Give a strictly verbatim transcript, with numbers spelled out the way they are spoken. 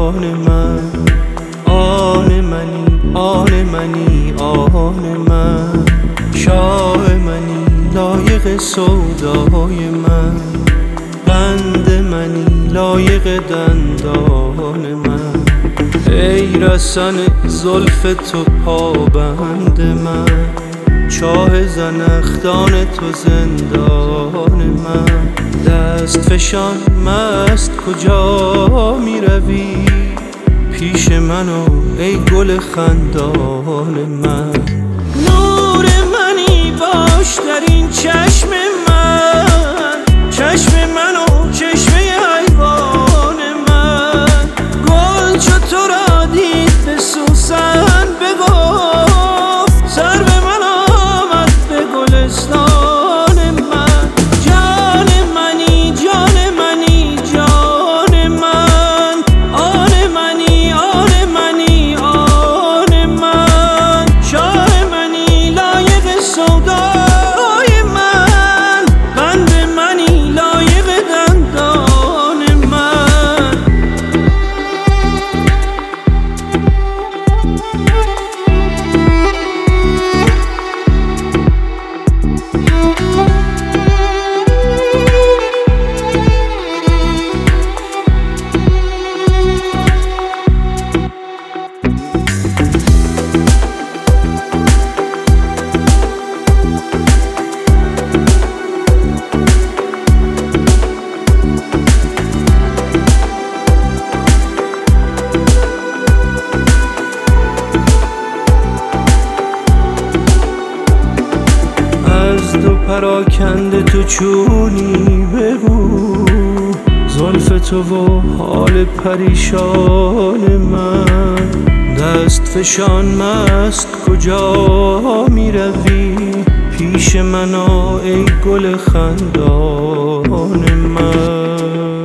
آن من، آن منی، آن منی، آن من، شاه منی، لایق سودای من، قند منی، لایق دندان من، ای رسن زلف تو پابند من، چاه زنخدان تو زندان من، دست فشان مست کجا می روی، پیش منو ای گل خندان من، نور منی باش در این چشم من، چشم منو چشمه حیوان من، گل چو تو را دید به سوسن بگفت، سر به من آمد به گلستان من، جان منی، جان منی، جان من، آن منی، آن منی، آن من، شاه منی، لایق سودای من، قند منی، لایق دندان من. از دو پراکنده تو چونی بگو، زلف تو و حال پریشان من، دست فشان مست کجا می روی، پیش من آ ای گل خندان من.